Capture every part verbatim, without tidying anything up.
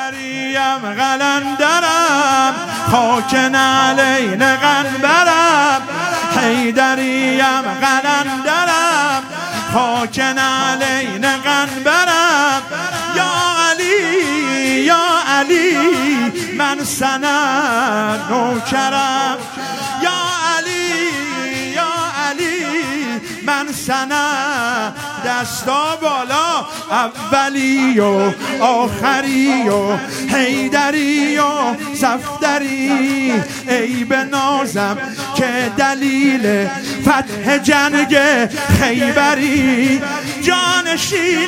حیدریم قلندرم خاک نعلین قنبرم حیدریم قلندرم خاک نعلین قنبرم یا علی یا علی من سند نوکرم یا علی یا علی من سند دستا بالا اولی و آخری و حیدری و صفدری ای به نازم که دلیل فتح جنگ خیبری جانشین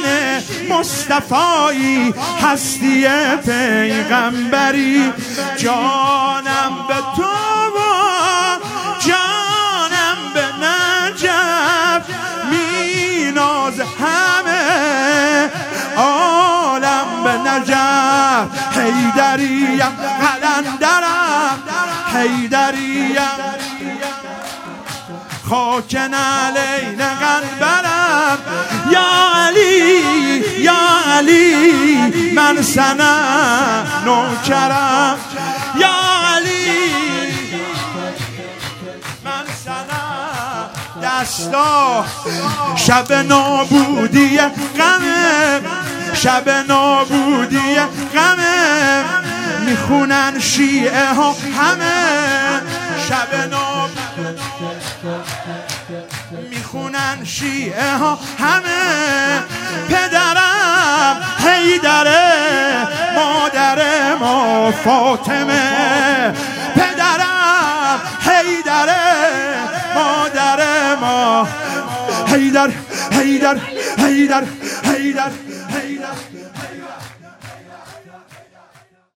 مصطفی هستی پیغمبری جانم به تو و جانم به نجف میناز همه عالم به نجف حیدریم قلندرم حیدریم خاک نعلین قنبرم یا علی یا علی من سند نوکرم یا علی من سند دستا شب نابودی غمه شب نابودی غمه میخونن شیعه ها همه شب نابودی میخونن شیعه ها همه پدرم حیدره مادر ما فاطمه پدرم حیدره مادر ما حیدر حیدر حیدر حیدر